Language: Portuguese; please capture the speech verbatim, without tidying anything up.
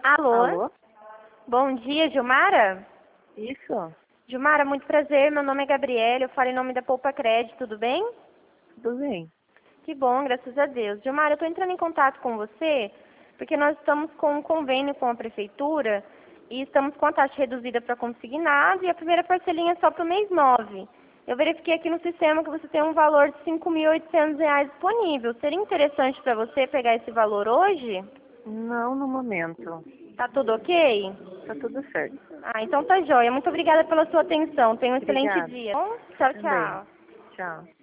Alô? Alô? Bom dia, Gilmara? Isso? Gilmara, muito prazer. Meu nome é Gabriela. Eu falo em nome da Poupa Crédito, tudo bem? Tudo bem. Que bom, graças a Deus. Gilmara, eu estou entrando em contato com você porque nós estamos com um convênio com a Prefeitura e estamos com a taxa reduzida para consignado e a primeira parcelinha é só para o mês nove. Eu verifiquei aqui no sistema que você tem um valor de cinco mil e oitocentos reais disponível. Seria interessante para você pegar esse valor hoje? Não no momento. Tá tudo ok? Tá tudo certo. Ah, então tá jóia. Muito obrigada pela sua atenção. Tenha um excelente Obrigada. dia. Bom, tchau, Também. tchau. Tchau.